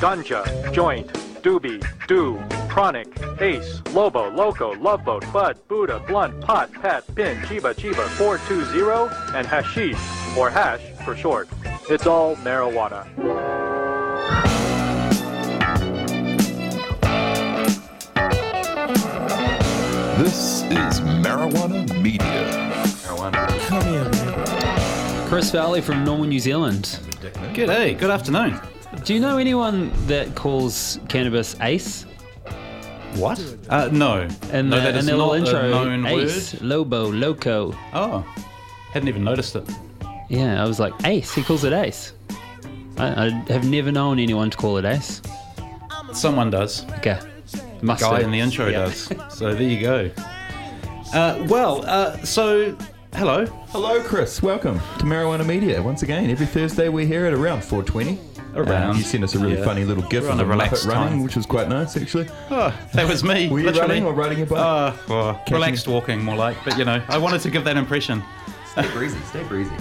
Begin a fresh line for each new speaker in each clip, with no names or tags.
Ganja, Joint, Doobie, Do, Chronic, Ace, Lobo, Loco, Loveboat, Bud, Buddha, Blunt, Pot, Pat, Pin, Chiba, 420, and Hashish, or Hash for short. It's all marijuana.
This is Marijuana Media.
Come here, man.
Chris Valley from Normal, New Zealand.
G'day, good afternoon.
Do you know anyone that calls cannabis Ace?
What? No.
And
no, that is
their little
not
intro,
a known
Ace,
word.
Lobo, Loco.
Oh, hadn't even noticed it.
Yeah, I was like, Ace. He calls it Ace. I have never known anyone to call it Ace.
Someone does.
Okay. Must
Guy
do.
in the intro
Yeah.
does. So there you go. So hello.
Hello, Chris. Welcome to Marijuana Media. Once again, every Thursday we're here at around 4:20.
Around.
You sent us a really
Yeah.
funny little gif
We're
of
on a
a
relaxed
Muppet running,
time.
which was quite nice, actually.
Oh, that was me.
Were you
literally.
running or riding a bike?
Relaxed walking, more like. But I wanted to give that impression.
Stay breezy. Stay breezy.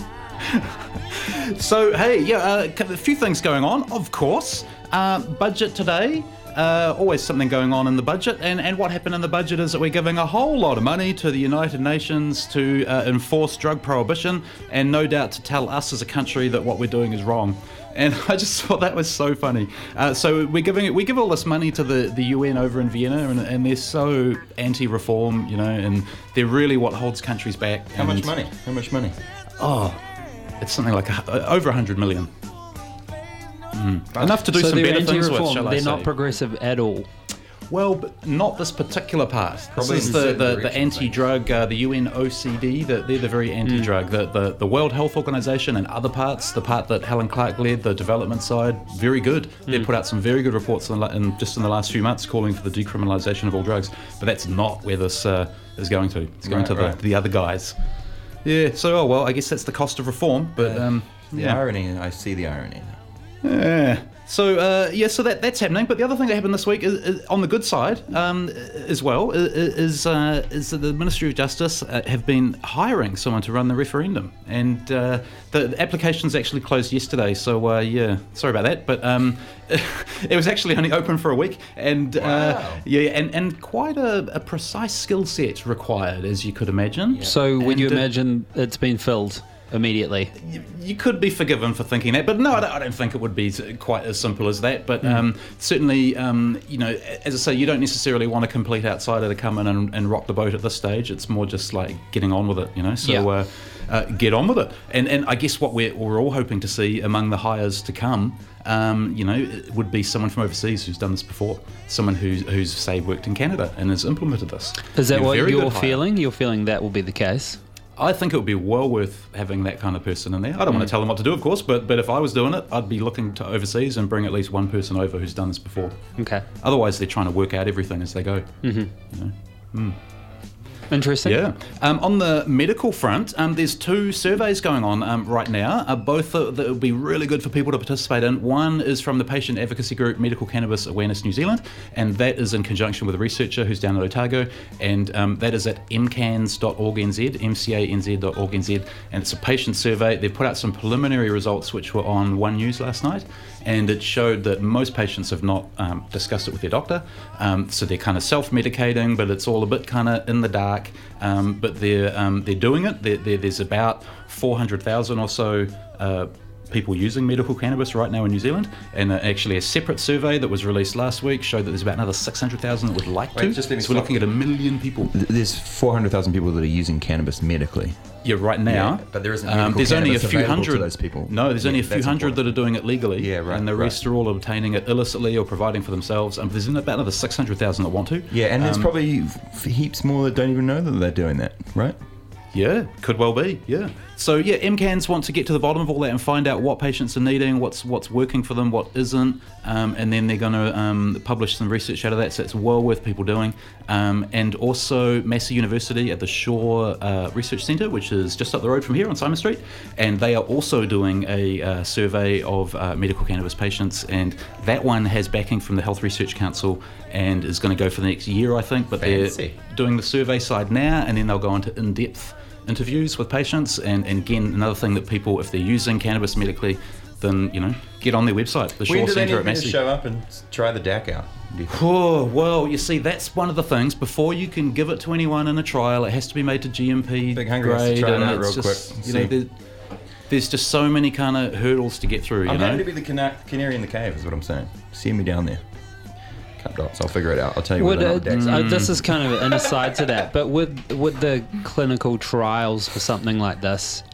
So, hey, a few things going on, of course. Budget today. Always something going on in the budget. And what happened in the budget is that we're giving a whole lot of money to the United Nations to enforce drug prohibition, and no doubt to tell us as a country that what we're doing is wrong. And I just thought that was so funny. So we give all this money to the UN over in Vienna, and they're so anti-reform, and they're really what holds countries back.
How much money? How much money?
Oh, it's something like over 100 million. Enough to do
So
some
they're
better things with,
anti-reform.
shall I
They're
say.
not progressive at all.
Well, but not this particular part.
Probably
This is
in
the
certain directions,
anti-drug, the UNOCD, they're the very anti-drug. The World Health Organization and other parts, the part that Helen Clark led, the development side, very good. They put out some very good reports just in the last few months calling for the decriminalisation of all drugs. But that's not where this is going to. It's going to the other guys. Yeah, so, I guess that's the cost of reform. But,
The irony, I see the irony.
Yeah. So that's happening. But the other thing that happened this week is on the good side, as well, is that the Ministry of Justice have been hiring someone to run the referendum, and the applications actually closed yesterday. So sorry about that, but it was actually only open for a week, and and quite a precise skill set required, as you could imagine. Yeah.
So would you
And,
imagine it's been filled immediately?
You could be forgiven for thinking that, but no, I don't think it would be quite as simple as that. But certainly, as I say, you don't necessarily want a complete outsider to come in and rock the boat at this stage. It's more just like getting on with it, So get on with it. And I guess what we're all hoping to see among the hires to come, it would be someone from overseas who's done this before, someone who's say worked in Canada and has implemented this.
Is that
Be a
what
very
you're
good hire.
feeling? You're feeling that will be the case?
I think it would be well worth having that kind of person in there. I don't want to tell them what to do, of course, but if I was doing it, I'd be looking to overseas and bring at least one person over who's done this before.
Okay.
Otherwise, they're trying to work out everything as they go.
Interesting.
Yeah. On the medical front, there's two surveys going on right now, both that would be really good for people to participate in. One is from the patient advocacy group Medical Cannabis Awareness New Zealand, and that is in conjunction with a researcher who's down at Otago, and that is at mcans.org.nz, mcanz.org.nz, and it's a patient survey. They put out some preliminary results which were on One News last night, and it showed that most patients have not discussed it with their doctor, so they're kind of self-medicating, but it's all a bit kind of in the dark. But they're doing it. There's about 400,000 or so people using medical cannabis right now in New Zealand, and actually a separate survey that was released last week showed that there's about another 600,000 that would like to.
just let me
So we're looking at 1 million people.
There's 400,000 people that are using cannabis medically.
Yeah, right now.
Yeah, but there isn't medical
there's only a
cannabis
few
available
hundred
to those people.
No, there's only a few
that's
hundred that
important.
are doing it legally.
Yeah, right,
And the rest are all obtaining it illicitly or providing for themselves. And there's about another 600,000 that want to.
Yeah, and there's probably heaps more that don't even know that they're doing that, right?
Yeah, could well be, yeah. So yeah, MCANs want to get to the bottom of all that and find out what patients are needing, what's working for them, what isn't, and then they're going to publish some research out of that, so it's well worth people doing. And also Massey University at the Shaw Research Centre, which is just up the road from here on Simon Street, and they are also doing a survey of medical cannabis patients, and that one has backing from the Health Research Council and is going to go for the next year, I think, but
Fancy.
they're doing the survey side now, and then they'll go into in-depth interviews with patients, and again, another thing that people, if they're using cannabis medically, then get on their website, the Shaw
When do they
Centre at
need me to
Massey.
show up and try the DAC out?
Oh, well, you see, that's one of the things. Before you can give it to anyone in a trial, it has to be made to GMP
Big Hungry has to
grade,
try it
and
out
it's
real
just,
quick.
there's just so many kind of hurdles to get through.
I'm happy to be the canary in the cave, is what I'm saying. Send me down there. Cut dots, I'll figure it out. I'll tell you whether or not DAC's
This is kind of an aside to that, but with the clinical trials for something like this,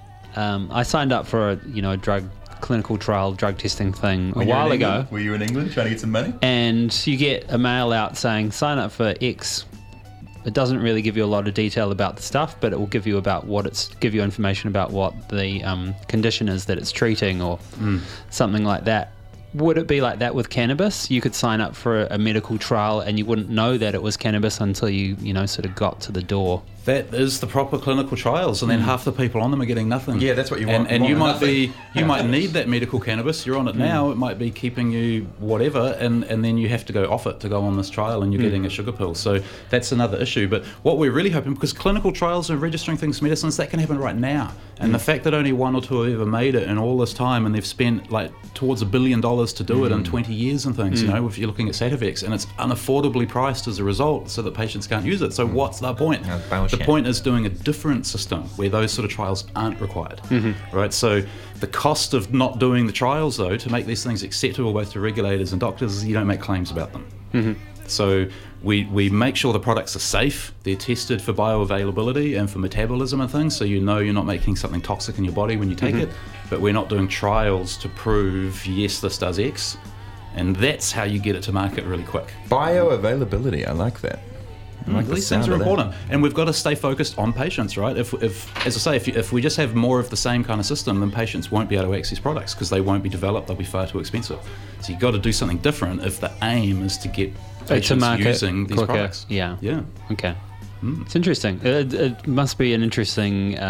I signed up for a drug clinical trial drug testing thing a while ago.
Were you in England trying to get some money?
And you get a mail out saying sign up for X. It doesn't really give you a lot of detail about the stuff, but it will give you information about what the condition is that it's treating or something like that. Would it be like that with cannabis? You could sign up for a medical trial and you wouldn't know that it was cannabis until you sort of got to the door.
That is the proper clinical trials, and then half the people on them are getting nothing.
Yeah, that's what you want.
And you might
nothing.
you might need that medical cannabis. You're on it now. It might be keeping you whatever, and then you have to go off it to go on this trial, and you're getting a sugar pill. So that's another issue. But what we're really hoping, because clinical trials and registering things for medicines, that can happen right now. And the fact that only one or two have ever made it in all this time, and they've spent like towards $1 billion to do it in 20 years and things, if you're looking at Sativex, and it's unaffordably priced as a result, so that patients can't use it. So what's the point? The point is doing a different system where those sort of trials aren't required, right? So the cost of not doing the trials, though, to make these things acceptable both to regulators and doctors, is you don't make claims about them. So we make sure the products are safe, they're tested for bioavailability and for metabolism and things, so you're not making something toxic in your body when you take it, but we're not doing trials to prove, yes, this does X, and that's how you get it to market really quick.
Bioavailability, I like that.
These things are important, and we've got to stay focused on patients, right? If as I say, if we just have more of the same kind of system, then patients won't be able to access products because they won't be developed. They'll be far too expensive. So you've got to do something different if the aim is to get patients using these products.
Yeah. Okay.
Mm.
It's interesting. It must be an interesting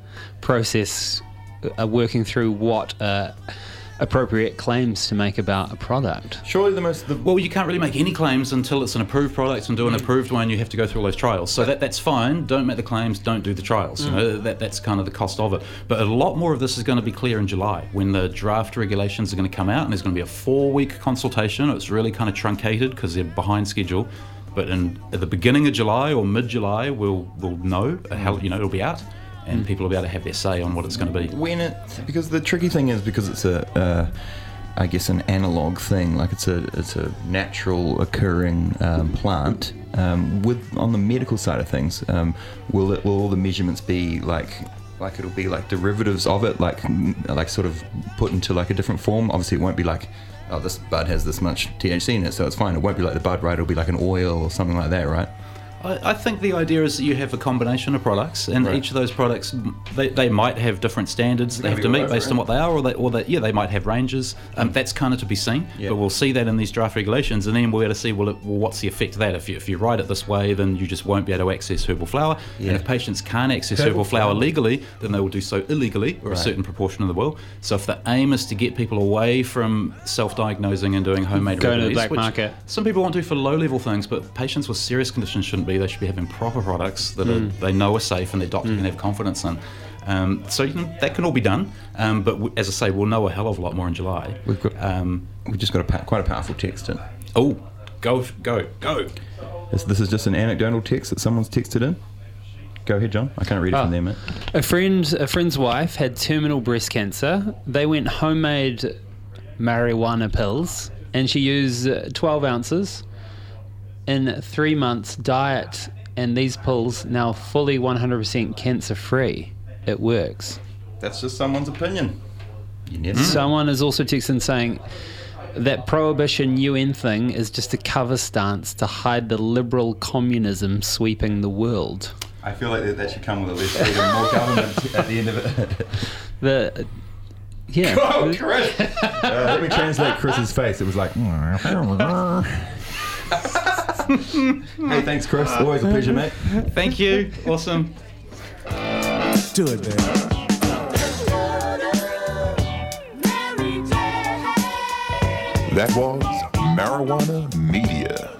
process working through what appropriate claims to make about a product.
Surely
well, you can't really make any claims until it's an approved product, and do an approved one, you have to go through all those trials. So that's fine. Don't make the claims, don't do the trials. That's kind of the cost of it. But a lot more of this is going to be clear in July when the draft regulations are going to come out, and there's going to be a 4-week consultation. It's really kind of truncated because they're behind schedule. But at the beginning of July or mid-July, we'll know how it'll be out. And people will be able to have their say on what it's going to be.
Because the tricky thing is, because it's I guess an analog thing, like it's a natural occurring plant. On the medical side of things, will all the measurements be like it'll be like derivatives of it, like sort of put into like a different form? Obviously, it won't be like, oh, this bud has this much THC in it, so it's fine. It won't be like the bud, right? It'll be like an oil or something like that, right?
I think the idea is that you have a combination of products, and each of those products, they might have different standards they have to meet based on what they are, or they might have ranges. That's kind of to be seen, but we'll see that in these draft regulations, and then we'll be able to see, well, what's the effect of that? If you write it this way, then you just won't be able to access herbal flower, and if patients can't access herbal flower legally, then they will do so illegally, or a certain proportion of the will. So if the aim is to get people away from self-diagnosing and doing homemade remedies,
to the black market.
Some people want to for low-level things, but patients with serious conditions shouldn't be. They should be having proper products that they know are safe and their doctor can have confidence in. So that can all be done, but as I say, we'll know a hell of a lot more in July.
We've just got quite a powerful text in.
Oh, go!
This is just an anecdotal text that someone's texted in. Go ahead, John. I can't read it from there, mate.
A friend's wife had terminal breast cancer. They went homemade marijuana pills, and she used 12 ounces in 3 months diet, and these pills now fully 100% cancer free. It works.
That's just someone's opinion.
Someone is also texting saying that prohibition UN thing is just a cover stance to hide the liberal communism sweeping the world.
I feel like that should come with a less freedom, more government at the end of it.
Oh,
Chris! Let me translate Chris's face. It was like... Hey, thanks, Chris. Always a pleasure, mate.
Thank you. Awesome.
Do it, man.
That was Marijuana Media.